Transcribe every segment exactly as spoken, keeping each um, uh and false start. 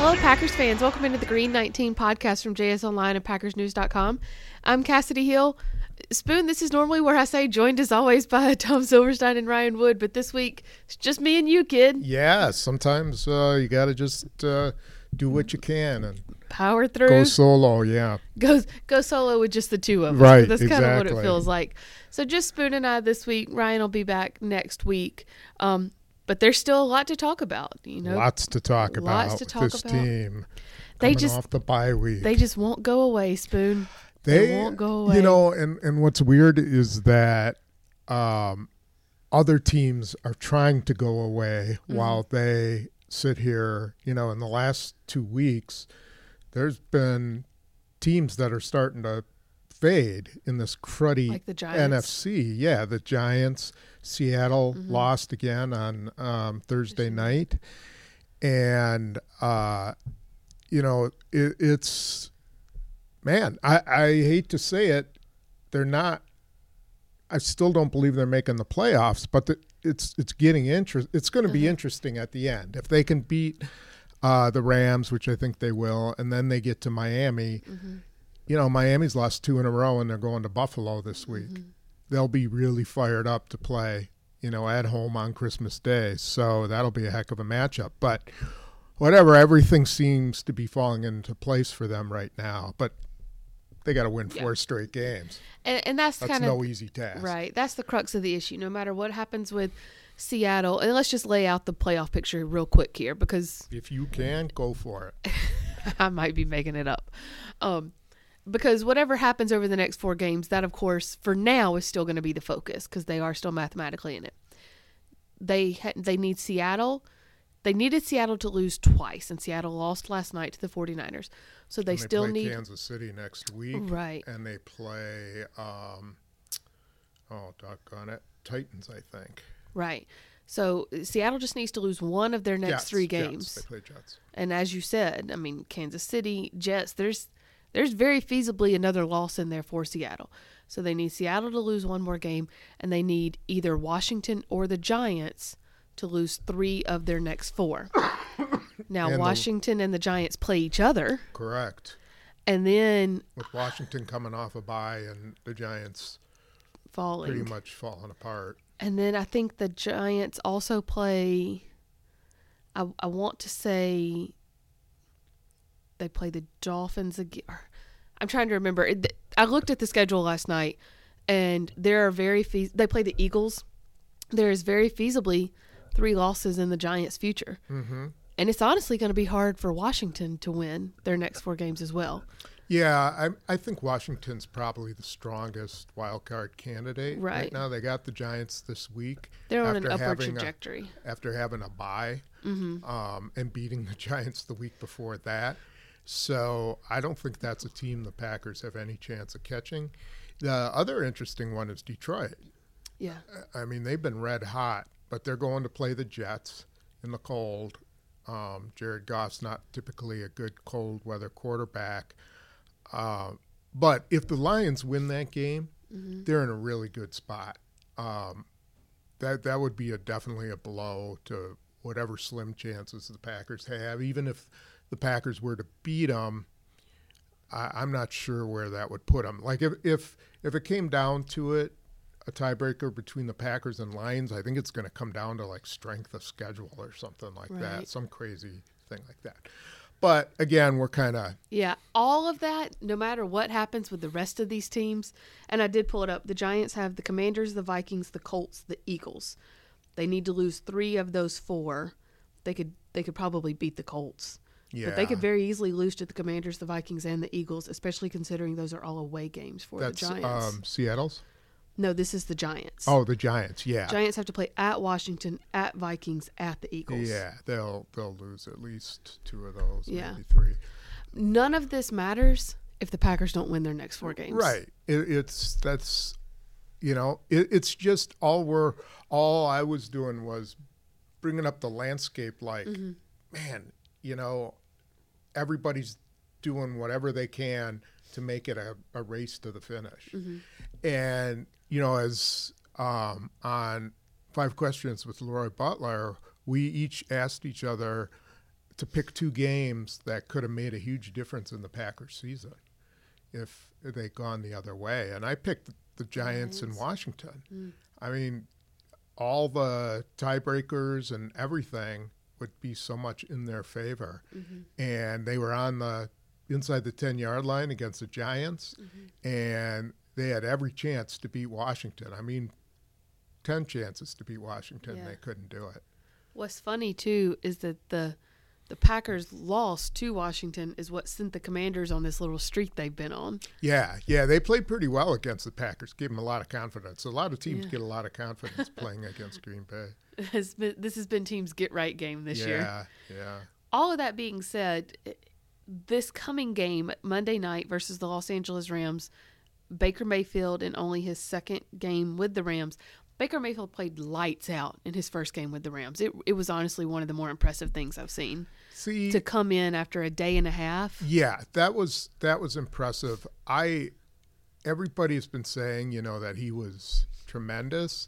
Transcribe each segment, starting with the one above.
Hello, Packers fans. Welcome into the Green nineteen podcast from J S Online and Packers News dot com. I'm Cassidy Hill. Spoon, this is normally where I say joined as always by Tom Silverstein and Ryan Wood, but this week it's just me and you, kid. Yeah, sometimes uh, you got to just uh, do what you can and power through. Go solo, yeah. Go go solo with just the two of us. Right, That's exactly. kind of what it feels like. So just Spoon and I this week. Ryan will be back next week. Um, but there's still a lot to talk about. You know, lots to talk about. Lots to talk this about. team. They coming just off the bye week. They just won't go away, Spoon. They, they won't go away. You know, and, and what's weird is that um, other teams are trying to go away mm-hmm. while they sit here. You know, in the last two weeks, there's been teams that are starting to fade in this cruddy like the Giants. N F C. Yeah, the Giants. Seattle mm-hmm. lost again on um, Thursday night. And, uh, you know, it, it's, man, I, I hate to say it. They're not, I still don't believe they're making the playoffs, but the, it's it's getting interest. It's going to be uh-huh. interesting at the end. If they can beat uh, the Rams, which I think they will, and then they get to Miami, mm-hmm. you know, Miami's lost two in a row and they're going to Buffalo this week. Mm-hmm. They'll be really fired up to play, you know, at home on Christmas Day. So that'll be a heck of a matchup. But whatever, everything seems to be falling into place for them right now. But they got to win four yeah. straight games. And, and that's, that's kind no of easy task. Right. That's the crux of the issue. No matter what happens with Seattle, and let's just lay out the playoff picture real quick here because if you can, go for it. I might be making it up. Um, Because whatever happens over the next four games, that, of course, for now is still going to be the focus because they are still mathematically in it. They ha- they need Seattle. They needed Seattle to lose twice, and Seattle lost last night to the 49ers. So they, and they still play need Kansas City next week. Right. And they play, um, oh, doggone it, Titans, I think. Right. So Seattle just needs to lose one of their next Jets, three games. Jets. They play Jets. And as you said, I mean, Kansas City, Jets, there's – There's very feasibly another loss in there for Seattle. So they need Seattle to lose one more game, and they need either Washington or the Giants to lose three of their next four. Now, and Washington the, and the Giants play each other. Correct. And then with Washington coming off a bye and the Giants falling. Pretty much falling apart. And then I think the Giants also play, I, I want to say – they play the Dolphins again. I'm trying to remember. I looked at the schedule last night, and there are very fe- they play the Eagles. There is very feasibly three losses in the Giants' future. Mm-hmm. And it's honestly going to be hard for Washington to win their next four games as well. Yeah, I, I think Washington's probably the strongest wild card candidate right. right now. They got the Giants this week. They're on an upward trajectory. A, after having a bye mm-hmm. um, and beating the Giants the week before that. So I don't think that's a team the Packers have any chance of catching. The other interesting one is Detroit. Yeah. I mean, they've been red hot, but they're going to play the Jets in the cold. Um, Jared Goff's not typically a good cold weather quarterback. Uh, but if the Lions win that game, mm-hmm. they're in a really good spot. Um, that that would be a definitely a blow to whatever slim chances the Packers have, even if the Packers were to beat them, I, I'm not sure where that would put them. Like if, if if it came down to it, a tiebreaker between the Packers and Lions, I think it's going to come down to like strength of schedule or something like right. that, some crazy thing like that. But again, we're kind of yeah, all of that. No matter what happens with the rest of these teams, and I did pull it up. The Giants have the Commanders, the Vikings, the Colts, the Eagles. They need to lose three of those four. They could they could probably beat the Colts. Yeah. But they could very easily lose to the Commanders, the Vikings, and the Eagles, especially considering those are all away games for That's, the Giants. Um, Seattle's? No, this is the Giants. Oh, the Giants, yeah. Giants have to play at Washington, at Vikings, at the Eagles. Yeah, they'll they'll lose at least two of those, yeah. maybe three. None of this matters if the Packers don't win their next four games. Right. It, it's that's, you know, it, it's just all we're all I was doing was bringing up the landscape. Like, mm-hmm. man, you know. Everybody's doing whatever they can to make it a, a race to the finish. Mm-hmm. And, you know, as um, on Five Questions with Leroy Butler, we each asked each other to pick two games that could have made a huge difference in the Packers season if they'd gone the other way. And I picked the Giants in Washington. Mm. I mean, all the tiebreakers and everything would be so much in their favor. Mm-hmm. And they were on the inside the ten-yard line against the Giants, mm-hmm. and they had every chance to beat Washington. I mean, ten chances to beat Washington, yeah. and they couldn't do it. What's funny, too, is that the the Packers' loss to Washington is what sent the Commanders on this little streak they've been on. Yeah, yeah, they played pretty well against the Packers, gave them a lot of confidence. A lot of teams yeah. get a lot of confidence playing against Green Bay. Has been, this has been teams' get-right game this yeah, year. Yeah, yeah. All of that being said, this coming game, Monday night versus the Los Angeles Rams, Baker Mayfield in only his second game with the Rams, Baker Mayfield played lights out in his first game with the Rams. It it was honestly one of the more impressive things I've seen. See, to come in after a day and a half. Yeah, that was that was impressive. I everybody's been saying, you know, that he was tremendous,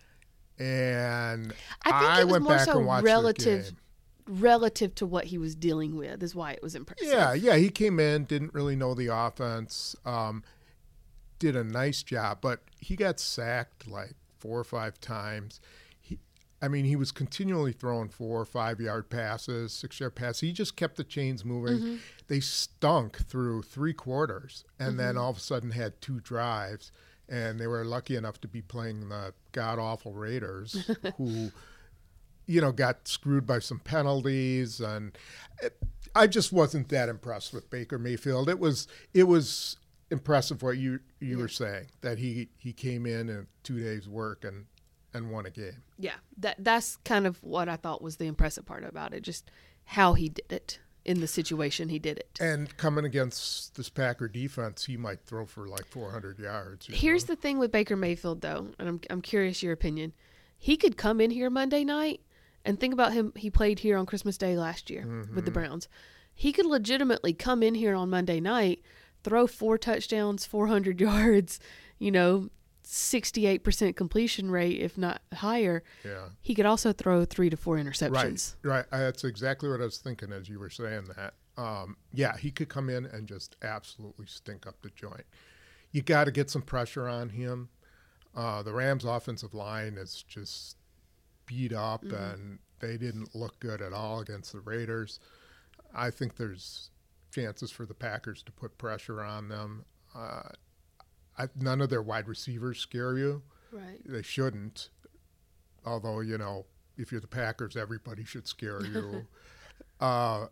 and I, think I it was went more back so and watched relative, the game. Relative to what he was dealing with is why it was impressive. Yeah, yeah, he came in, didn't really know the offense, um, did a nice job, but he got sacked like four or five times. He, I mean, he was continually throwing four or five-yard passes, six-yard passes. He just kept the chains moving. Mm-hmm. They stunk through three quarters, and mm-hmm. then all of a sudden had two drives, and they were lucky enough to be playing the god-awful Raiders, who, you know, got screwed by some penalties. And it, I just wasn't that impressed with Baker Mayfield. It was it was impressive what you you yeah. were saying, that he he came in in two days work and and won a game. Yeah, that that's kind of what I thought was the impressive part about it, just how he did it in the situation he did it. And coming against this Packer defense, he might throw for like four hundred yards. Here's know? the thing with Baker Mayfield, though, and I'm I'm curious your opinion. He could come in here Monday night and think about him. He played here on Christmas Day last year mm-hmm. with the Browns. He could legitimately come in here on Monday night, throw four touchdowns, four hundred yards, you know, sixty-eight percent completion rate, if not higher. Yeah. He could also throw three to four interceptions. Right, right. That's exactly what I was thinking as you were saying that. Um, yeah, he could come in and just absolutely stink up the joint. You got to get some pressure on him. Uh, the Rams' offensive line is just beat up, mm-hmm. and they didn't look good at all against the Raiders. I think there's chances for the Packers to put pressure on them. Uh, I, none of their wide receivers scare you. Right. They shouldn't. Although, you know, if you're the Packers, everybody should scare you. uh,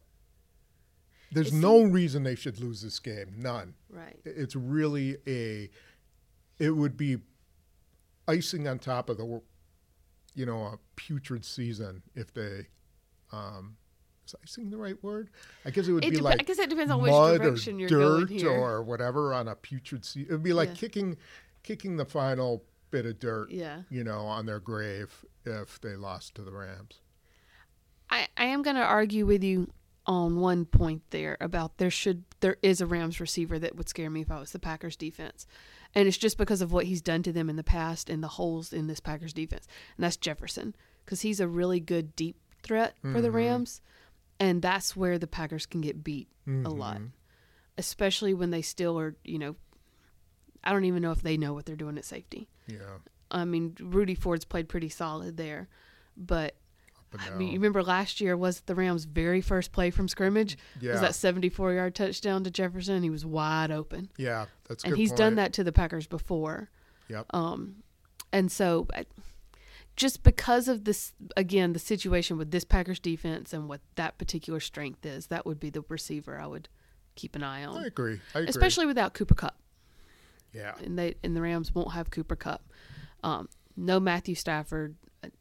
there's Is no he... reason they should lose this game. None. Right. It's really a, it would be icing on top of the, you know, a putrid season if they, um, is icing the right word? I guess it would it be dep- like I guess it depends on which mud direction or you're dirt going here. Or whatever on a putrid season. It would be like yeah. kicking, kicking the final bit of dirt, yeah. you know, on their grave if they lost to the Rams. I, I am going to argue with you on one point there about there should there is a Rams receiver that would scare me if I was the Packers defense. And it's just because of what he's done to them in the past and the holes in this Packers defense. And that's Jefferson, because he's a really good deep threat for mm-hmm. the Rams. And that's where the Packers can get beat mm-hmm. a lot, especially when they still are, you know, I don't even know if they know what they're doing at safety. Yeah. I mean, Rudy Ford's played pretty solid there, but I mean, you remember last year was the Rams' very first play from scrimmage? Yeah. Was that seventy-four-yard touchdown to Jefferson? He was wide open. Yeah, that's a and good he's point. done that to the Packers before. Yep. Um, and so just because of this, again, the situation with this Packers defense and what that particular strength is, that would be the receiver I would keep an eye on. I agree. I agree. Especially without Cooper Kupp. Yeah. And they and the Rams won't have Cooper Kupp. Um, no Matthew Stafford.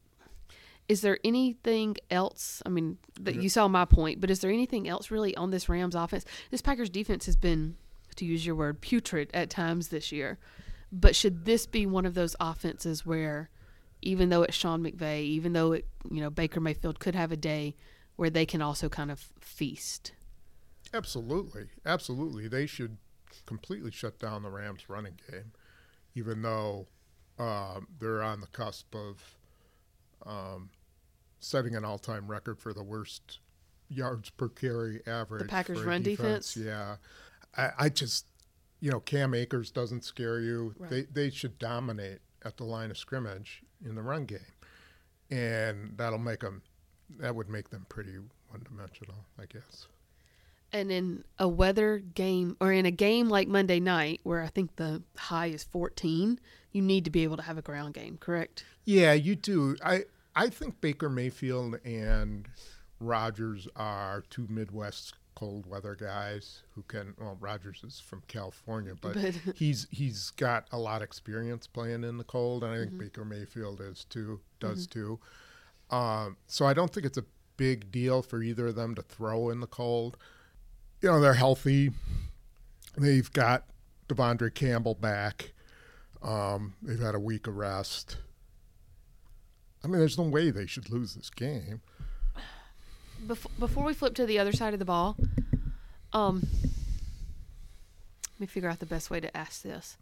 Is there anything else? I mean, that you saw my point, but is there anything else really on this Rams offense? This Packers defense has been, to use your word, putrid at times this year. But should this be one of those offenses where, even though it's Sean McVay, even though it, you know, Baker Mayfield could have a day where they can also kind of feast? Absolutely, absolutely. They should completely shut down the Rams' running game, even though um, they're on the cusp of um, setting an all-time record for the worst yards per carry average. The Packers' for a run defense? Yeah. I, I just, you know, Cam Akers doesn't scare you. Right. They they should dominate at the line of scrimmage in the run game. And that'll make them, that would make them pretty one-dimensional, I guess. And in a weather game, or in a game like Monday night, where I think the high is fourteen, you need to be able to have a ground game, correct? Yeah, you do. I, I think Baker Mayfield and Rodgers are two Midwest cold weather guys who can, well, Rodgers is from California, but, But- he's he's got a lot of experience playing in the cold, and I think Mhm. Baker Mayfield is too, does too. Um, so I don't think it's a big deal for either of them to throw in the cold. You know, they're healthy. They've got Devondre Campbell back. Um, they've had a week of rest. I mean, there's no way they should lose this game. Before, before we flip to the other side of the ball, um, let me figure out the best way to ask this.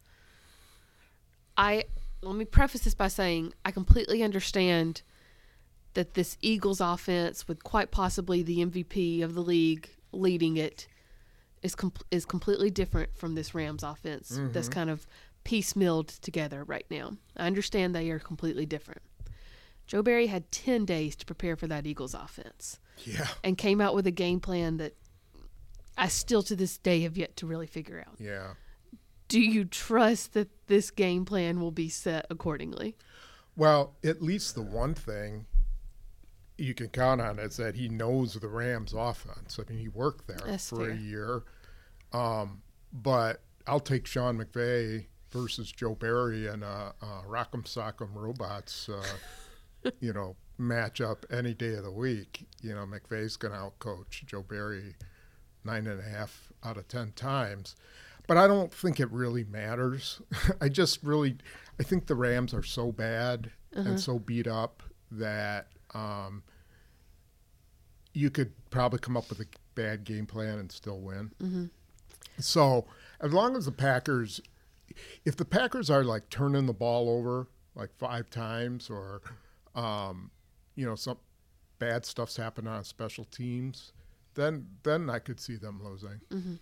I let me preface this by saying I completely understand that this Eagles offense, with quite possibly the M V P of the league leading it, is com- is completely different from this Rams offense Mm-hmm. that's kind of piecemealed together right now. I understand they are completely different. Joe Barry had ten days to prepare for that Eagles offense Yeah. and came out with a game plan that I still to this day have yet to really figure out. Yeah. Do you trust that this game plan will be set accordingly? Well, at least the one thing you can count on is that he knows the Rams offense. I mean, he worked there That's for fair. a year. Um, but I'll take Sean McVay versus Joe Barry and a, a Rock'em Sock'em Robots, uh, you know, matchup any day of the week. You know, McVay's going to outcoach Joe Barry nine and a half out of ten times. But I don't think it really matters. I just really, I think the Rams are so bad Uh-huh. and so beat up that um, you could probably come up with a bad game plan and still win. Mm-hmm. So as long as the Packers, if the Packers are like turning the ball over like five times, or um, you know, some bad stuff's happening on special teams, then then I could see them losing. Mm-hmm.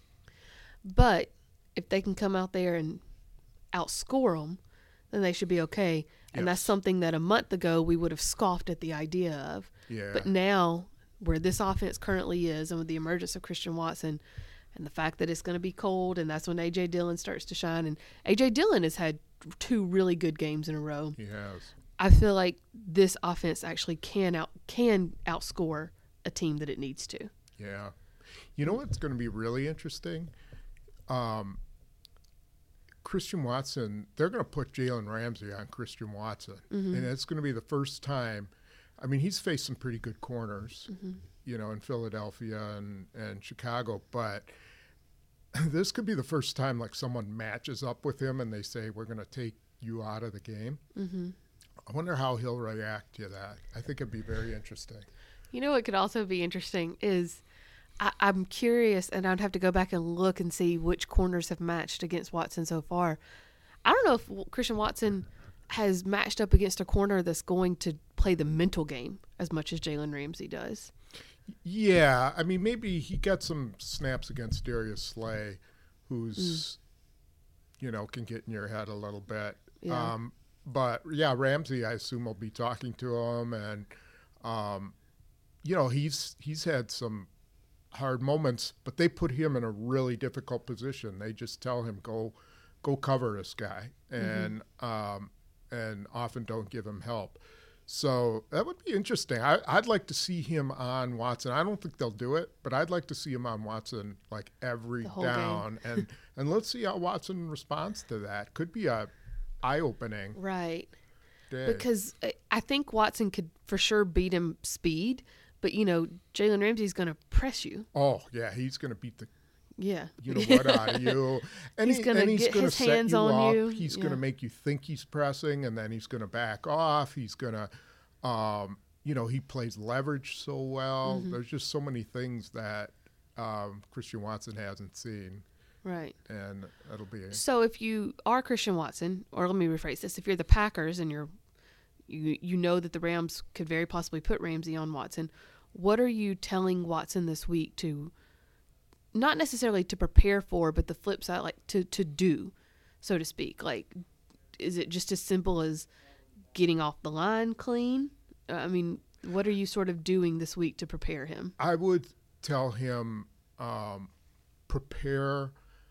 But if they can come out there and outscore them, then they should be okay. And that's Yes. something that a month ago we would have scoffed at the idea of. Yeah. But now, where this offense currently is, and with the emergence of Christian Watson, and the fact that it's going to be cold, and that's when A J Dillon starts to shine, and A J Dillon has had two really good games in a row. He has. I feel like this offense actually can out can outscore a team that it needs to. Yeah. You know what's going to be really interesting? Um, Christian Watson, they're going to put Jalen Ramsey on Christian Watson. Mm-hmm. And it's going to be the first time. I mean, he's faced some pretty good corners, Mm-hmm. you know, in Philadelphia and, and Chicago. But this could be the first time, like, someone matches up with him and they say, we're going to take you out of the game. Mm-hmm. I wonder how he'll react to that. I think it'd be very interesting. You know what could also be interesting is I, I'm curious, and I'd have to go back and look and see which corners have matched against Watson so far. I don't know if Christian Watson has matched up against a corner that's going to play the mental game as much as Jalen Ramsey does. Yeah, I mean, maybe he got some snaps against Darius Slay, who's, you know, can get in your head a little bit. Yeah. Um, but, yeah, Ramsey, I assume, will be talking to him. And, um, you know, he's he's had some hard moments, but they put him in a really difficult position. They just tell him, go go cover this guy, and um, and often don't give him help. So that would be interesting. I, I'd like to see him on Watson. I don't think they'll do it, but I'd like to see him on Watson like every The whole down, and and let's see how Watson responds to that. Could be a eye-opening Right. day. Because I- I think Watson could for sure beat him speed, but, you know, Jalen Ramsey's going to press you. Oh yeah, he's going to beat the Yeah. you know what out of you, and He's he- gonna and he's get going to his set hands you on up. you. He's Yeah. going to make you think he's pressing, and then he's going to back off. He's going to, um, you know, he plays leverage so well. Mm-hmm. There's just so many things that um, Christian Watson hasn't seen, Right. and it'll be. So if you are Christian Watson, or let me rephrase this, if you're the Packers and you're you you know that the Rams could very possibly put Ramsey on Watson, what are you telling Watson this week to, not necessarily to prepare for, but the flip side, like to, to do, so to speak? Like, is it just as simple as getting off the line clean? I mean, what are you sort of doing this week to prepare him? I would tell him um, prepare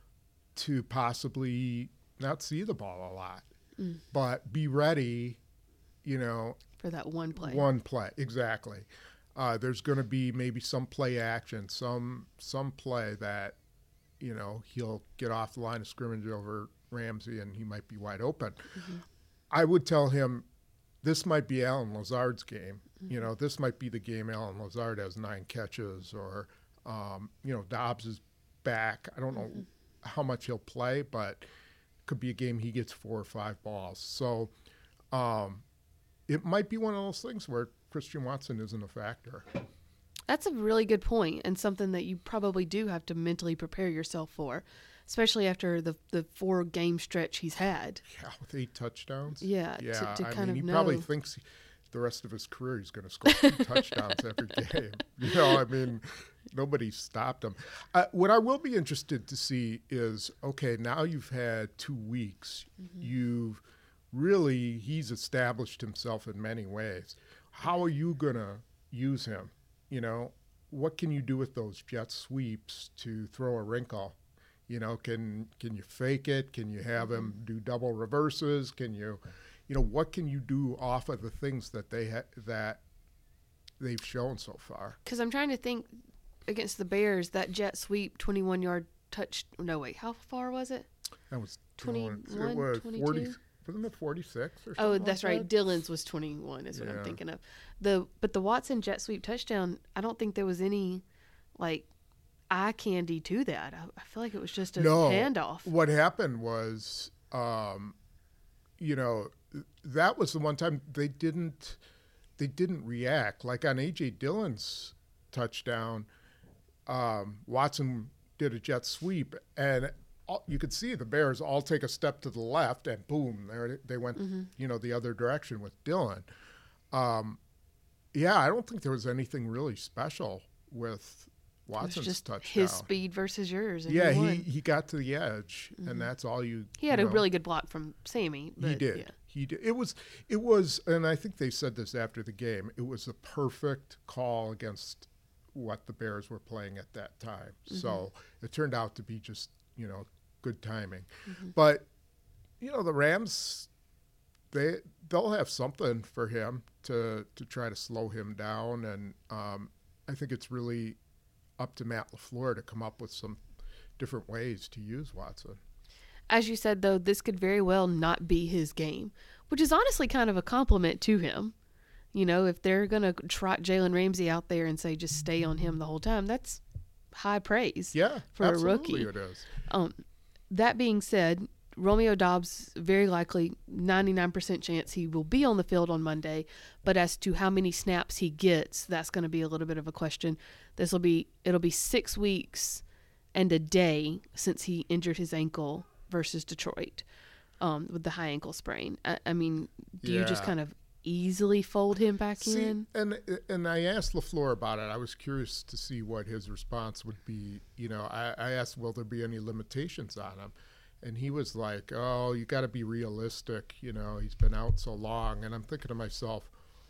to possibly not see the ball a lot, mm. but be ready, you know. For that one play. One play, exactly. Uh, there's going to be maybe some play action, some some play that, you know, he'll get off the line of scrimmage over Ramsey and he might be wide open. Mm-hmm. I would tell him this might be Allen Lazard's game. Mm-hmm. You know, this might be the game Allen Lazard has nine catches or, um, you know, Dobbs is back. I don't know mm-hmm. how much he'll play, but it could be a game he gets four or five balls. So um, it might be one of those things where Christian Watson isn't a factor. That's a really good point, and something that you probably do have to mentally prepare yourself for, especially after the the four game stretch he's had. Yeah, with eight touchdowns. Yeah, yeah. To, to I kind mean, of he know. probably thinks the rest of his career he's going to score two touchdowns every game. You know, I mean, nobody stopped him. Uh, what I will be interested to see is, okay, now you've had two weeks. Mm-hmm. You've really, he's established himself in many ways. How are you going to use him? You know, what can you do with those jet sweeps to throw a wrinkle? You know, can can you fake it? Can you have him do double reverses? Can you, you know, what can you do off of the things that they ha- that they've shown so far? Because I'm trying to think, against the Bears, that jet sweep, twenty-one yard touch. No, wait, how far was it? That was twenty-one, it was twenty-two? forty. Wasn't it forty-six or something? Oh, that's like right. that? Dylan's was twenty-one is what Yeah. I'm thinking of. The But the Watson jet sweep touchdown, I don't think there was any, like, eye candy to that. I, I feel like it was just a no, handoff. What happened was, um, you know, that was the one time they didn't they didn't react. Like on A J Dillon's touchdown, um, Watson did a jet sweep, and all, you could see the Bears all take a step to the left, and boom, there they went, mm-hmm. you know, the other direction with Dillon. Um, yeah, I don't think there was anything really special with Watson's it was just touchdown. His speed versus yours. And yeah, he, he, he got to the edge, mm-hmm. and that's all you. He had you a know, really good block from Sammy. But he did. Yeah. He did. It was. It was, and I think they said this after the game. It was the perfect call against what the Bears were playing at that time. Mm-hmm. So it turned out to be just, you know, good timing. Mm-hmm. But you know, the Rams, they they'll have something for him to to try to slow him down, and um, I think it's really up to Matt LaFleur to come up with some different ways to use Watson. As you said, though, this could very well not be his game, which is honestly kind of a compliment to him. You know, if they're going to trot Jalen Ramsey out there and say just stay on him the whole time, that's high praise yeah, for a rookie. It is. Um, that being said, Romeo Doubs, very likely ninety-nine percent chance he will be on the field on Monday, but as to how many snaps he gets, that's going to be a little bit of a question. This will be, it'll be six weeks and a day since he injured his ankle versus Detroit um, with the high ankle sprain. I, I mean, do yeah. you just kind of easily fold him back see, in? And and I asked LaFleur about it. I was curious to see what his response would be. You know, I, I asked, will there be any limitations on him? And he was like, oh, you got to be realistic. You know, he's been out so long. And I'm thinking to myself,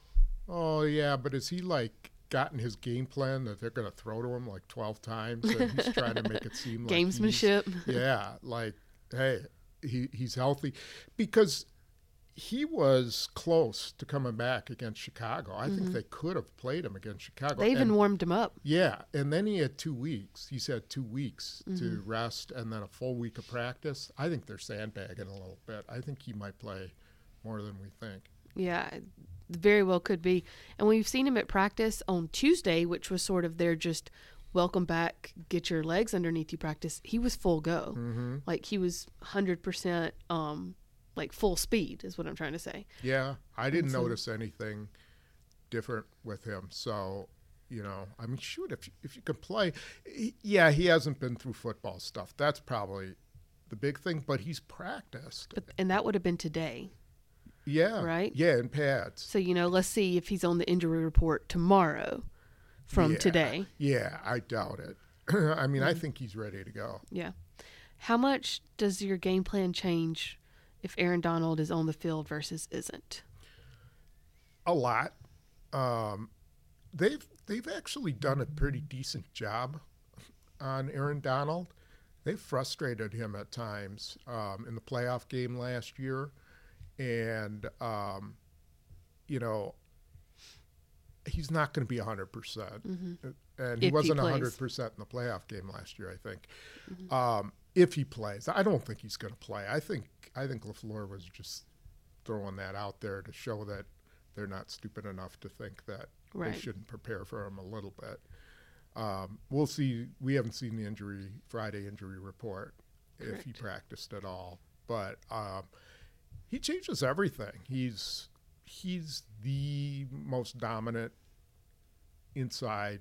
oh, yeah, but is he like gotten his game plan that they're going to throw to him like twelve times? And he's trying to make it seem like gamesmanship. Yeah, like, hey, he he's healthy. Because he was close to coming back against Chicago. I mm-hmm. think they could have played him against Chicago. They even and, warmed him up. Yeah, and then he had two weeks. He's had two weeks mm-hmm. to rest and then a full week of practice. I think they're sandbagging a little bit. I think he might play more than we think. Yeah, very well could be. And we've seen him at practice on Tuesday, which was sort of their just welcome back, get your legs underneath you practice. He was full go. Mm-hmm. Like he was one hundred percent um, like full speed is what I'm trying to say. Yeah, I didn't so, notice anything different with him. So, you know, I mean, shoot, if you, if you can play. He, yeah, he hasn't been through football stuff. That's probably the big thing, but he's practiced. But, and that would have been today. Yeah. Right? Yeah, in pads. So, you know, let's see if he's on the injury report tomorrow from yeah, today. Yeah, I doubt it. I mean, mm-hmm. I think he's ready to go. Yeah. How much does your game plan change if Aaron Donald is on the field versus isn't? A lot. Um, they've they've actually done a pretty decent job on Aaron Donald. They frustrated him at times um, in the playoff game last year, and um, you know he's not going to be one hundred percent, mm-hmm. and he if wasn't he one hundred percent in the playoff game last year. I think mm-hmm. um, if he plays, I don't think he's going to play. I think I think LaFleur was just throwing that out there to show that they're not stupid enough to think that right. they shouldn't prepare for him a little bit. Um, we'll see. We haven't seen the injury Friday injury report Correct. If he practiced at all, but um, he changes everything. He's he's the most dominant inside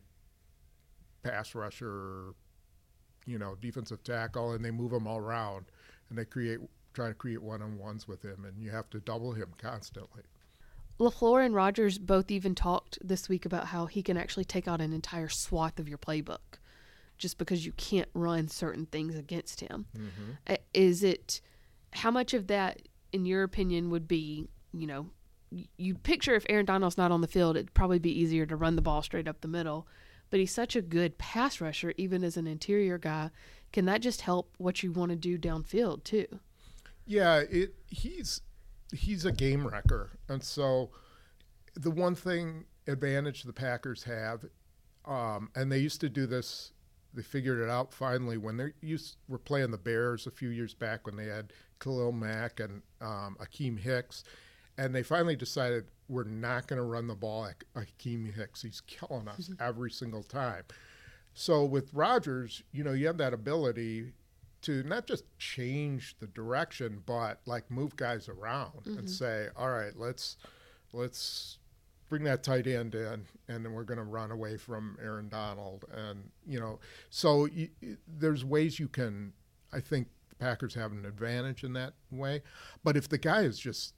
pass rusher, you know, defensive tackle, and they move him all around, and they create try to create one-on-ones with him, and you have to double him constantly. LaFleur and Rodgers both even talked this week about how he can actually take out an entire swath of your playbook just because you can't run certain things against him. Mm-hmm. Is it, how much of that, in your opinion, would be, you know, you picture if Aaron Donald's not on the field, it'd probably be easier to run the ball straight up the middle, but he's such a good pass rusher, even as an interior guy. Can that just help what you want to do downfield too? Yeah, it he's he's a game wrecker. And so the one thing advantage the Packers have, um, and they used to do this, they figured it out finally when they used were playing the Bears a few years back when they had Khalil Mack and um, Akeem Hicks, and they finally decided we're not going to run the ball at Akeem Hicks. He's killing us mm-hmm. every single time. So with Rodgers, you know, you have that ability to not just change the direction, but like move guys around mm-hmm. and say, all right, let's let's bring that tight end in, and then we're going to run away from Aaron Donald. And, you know, so you, there's ways you can, I think the Packers have an advantage in that way. But if the guy is just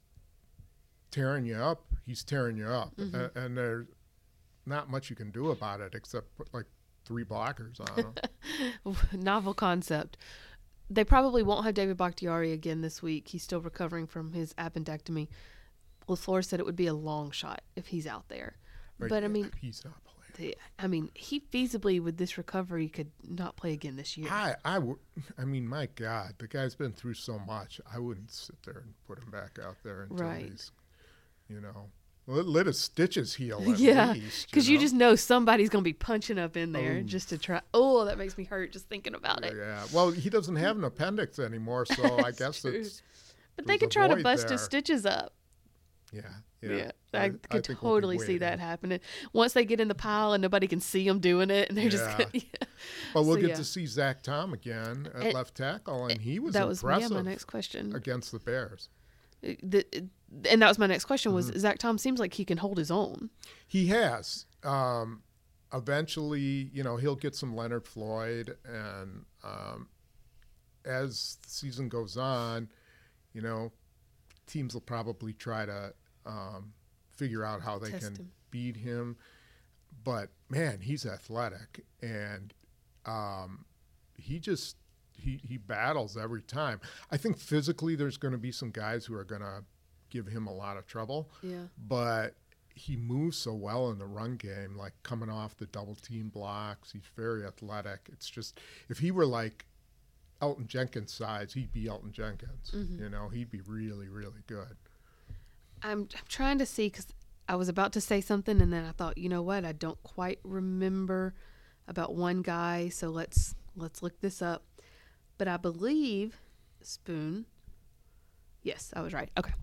tearing you up, he's tearing you up. Mm-hmm. And, and there's not much you can do about it except put like three blockers on him. Novel concept. They probably won't have David Bakhtiari again this week. He's still recovering from his appendectomy. LaFleur said it would be a long shot if he's out there. Right. But, I mean, he's not playing. I mean, he feasibly, with this recovery, could not play again this year. I, I, w- I mean, my God, the guy's been through so much. I wouldn't sit there and put him back out there until right. he's, you know, let, let his stitches heal at yeah, least. Because you, you know? just know somebody's going to be punching up in there oh. just to try. Oh, that makes me hurt just thinking about it. Yeah, well, he doesn't have an appendix anymore, so I guess true. it's. But they could try to bust there. his stitches up. Yeah, yeah. Yeah, I, I could I totally we'll see that happening. Once they get in the pile and nobody can see them doing it, and they're yeah. just yeah. Well, we'll so, get yeah. to see Zach Tom again at and, left tackle, and he was that was impressive yeah, my next question against the Bears. The, and that was my next question was mm-hmm. Zach Tom seems like he can hold his own. He has. Um, eventually, you know, he'll get some Leonard Floyd, and um, as the season goes on, you know, teams will probably try to um, figure out how they Test can him. beat him. But, man, he's athletic, and um, he just he, he battles every time. I think physically there's going to be some guys who are going to give him a lot of trouble. Yeah. But he moves so well in the run game, like coming off the double team blocks. He's very athletic. It's just, if he were like Elton Jenkins size, he'd be Elton Jenkins. Mm-hmm. You know, he'd be really, really good. I'm, I'm trying to see, because I was about to say something, and then I thought, you know what, I don't quite remember about one guy, so let's let's look this up. But I believe Spoon. Yes, I was right. Okay.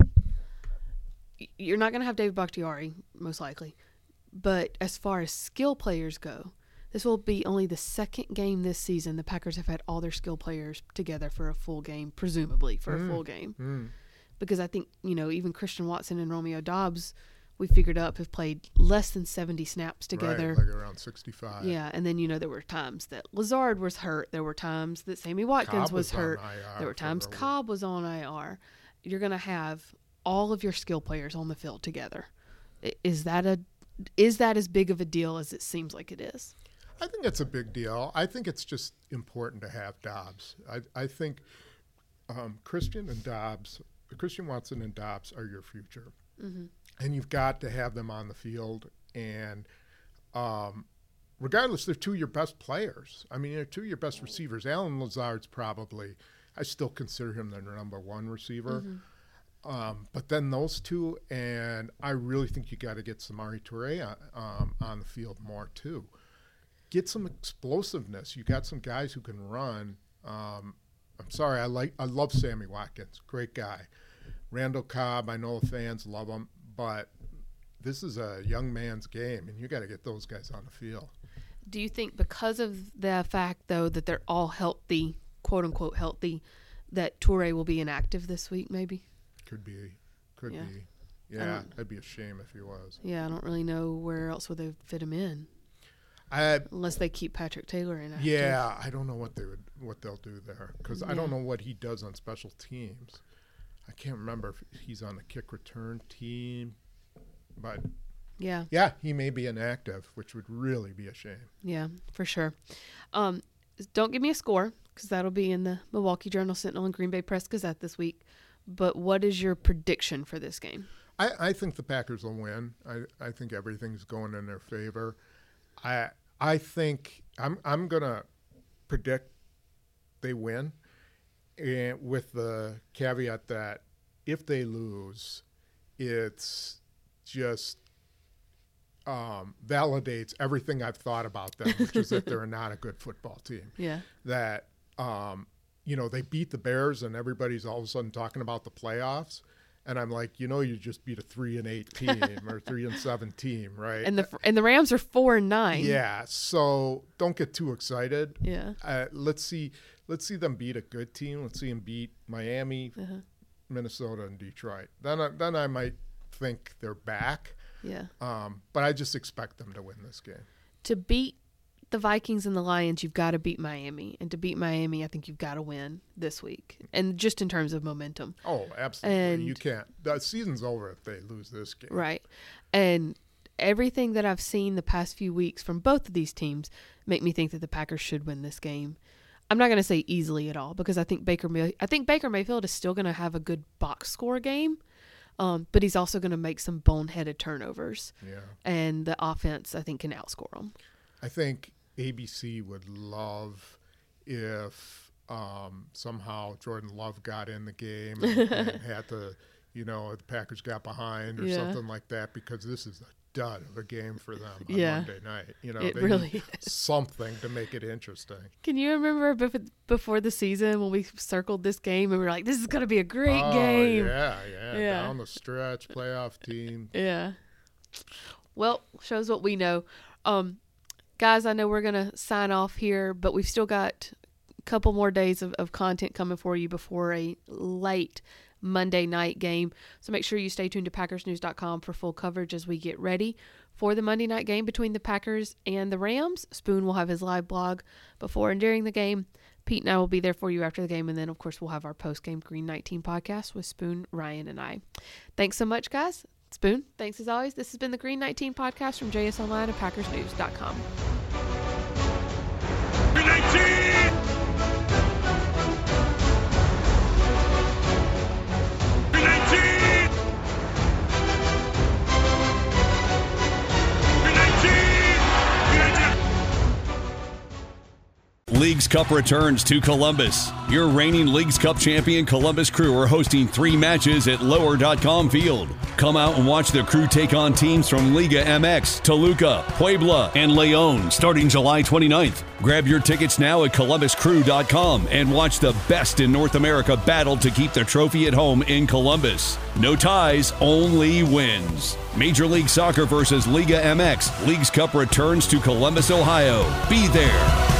You're not going to have David Bakhtiari, most likely. But as far as skill players go, this will be only the second game this season the Packers have had all their skill players together for a full game, presumably for mm. a full game. Mm. Because I think, you know, even Christian Watson and Romeo Doubs, we figured up, have played less than seventy snaps together. Right, like around sixty-five. Yeah, and then, you know, there were times that Lazard was hurt. There were times that Sammy Watkins Cobb was, was hurt. on I R there were times early. Cobb was on I R. You're going to have all of your skill players on the field together. Is that a is that as big of a deal as it seems like it is? I think it's a big deal. I think it's just important to have Dobbs. I, I think um, Christian and Dobbs, Christian Watson and Dobbs are your future. Mm-hmm. And you've got to have them on the field. And um, regardless, they're two of your best players. I mean, they're two of your best receivers. Allen Lazard's probably, I still consider him their number one receiver. Mm-hmm. Um, but then those two, and I really think you got to get Samori Toure on, um, on the field more too. Get some explosiveness. You got some guys who can run. Um, I'm sorry, I like, I love Sammy Watkins, great guy. Randall Cobb, I know the fans love him, but this is a young man's game, and you got to get those guys on the field. Do you think because of the fact, though, that they're all healthy, quote unquote healthy, that Toure will be inactive this week? Maybe. Could be, could yeah. be. Yeah, it'd be a shame if he was. Yeah, I don't really know where else would they fit him in. I, Unless they keep Patrick Taylor in. Yeah, I don't know what they would, what they'll do there because yeah. I don't know what he does on special teams. I can't remember if he's on the kick return team, but yeah, yeah, he may be inactive, which would really be a shame. Yeah, for sure. Um, don't give me a score because that'll be in the Milwaukee Journal Sentinel and Green Bay Press Gazette this week. But what is your prediction for this game? I, I think the Packers will win. I, I think everything's going in their favor. I I think I'm I'm gonna predict they win, and with the caveat that if they lose, it's just um, validates everything I've thought about them, which is that they're not a good football team. Yeah. That um, you know they beat the Bears, and everybody's all of a sudden talking about the playoffs. And I'm like, you know, you just beat a three and eight team or three and seven team, right? And the and the Rams are four and nine. Yeah, so don't get too excited. Yeah. Uh, let's see, let's see them beat a good team. Let's see them beat Miami, uh-huh. Minnesota, and Detroit. Then, I, then I might think they're back. Yeah. Um, but I just expect them to win this game. To beat the Vikings and the Lions, you've got to beat Miami. And to beat Miami, I think you've got to win this week. And just in terms of momentum. Oh, absolutely. And you can't. The season's over if they lose this game. Right. And everything that I've seen the past few weeks from both of these teams make me think that the Packers should win this game. I'm not going to say easily at all because I think Baker May- I think Baker Mayfield is still going to have a good box score game. Um, but he's also going to make some boneheaded turnovers. Yeah. And the offense, I think, can outscore them. I think A B C would love if um, somehow Jordan Love got in the game and, and had to, you know, the Packers got behind or yeah. something like that because this is a dud of a game for them on yeah. Monday night. You know, it they really need is. something to make it interesting. Can you remember before the season when we circled this game and we were like, this is going to be a great oh, game? Yeah, yeah, yeah. Down the stretch, playoff team. Yeah. Well, shows what we know. Um, Guys, I know we're going to sign off here, but we've still got a couple more days of, of content coming for you before a late Monday night game. So make sure you stay tuned to Packers News dot com for full coverage as we get ready for the Monday night game between the Packers and the Rams. Spoon will have his live blog before and during the game. Pete and I will be there for you after the game. And then, of course, we'll have our post-game Green nineteen podcast with Spoon, Ryan, and I. Thanks so much, guys. Spoon, thanks as always. This has been the Green nineteen podcast from J S Online and Packers News dot com. Green nineteen! Green nineteen! Green nineteen! Green nineteen! Leagues Cup returns to Columbus. Your reigning Leagues Cup champion Columbus Crew are hosting three matches at lower dot com field. Come out and watch the Crew take on teams from Liga M X, Toluca, Puebla, and Leon starting July twenty-ninth. Grab your tickets now at Columbus Crew dot com and watch the best in North America battle to keep the trophy at home in Columbus. No ties, only wins. Major League Soccer versus Liga M X. Leagues Cup returns to Columbus, Ohio. Be there.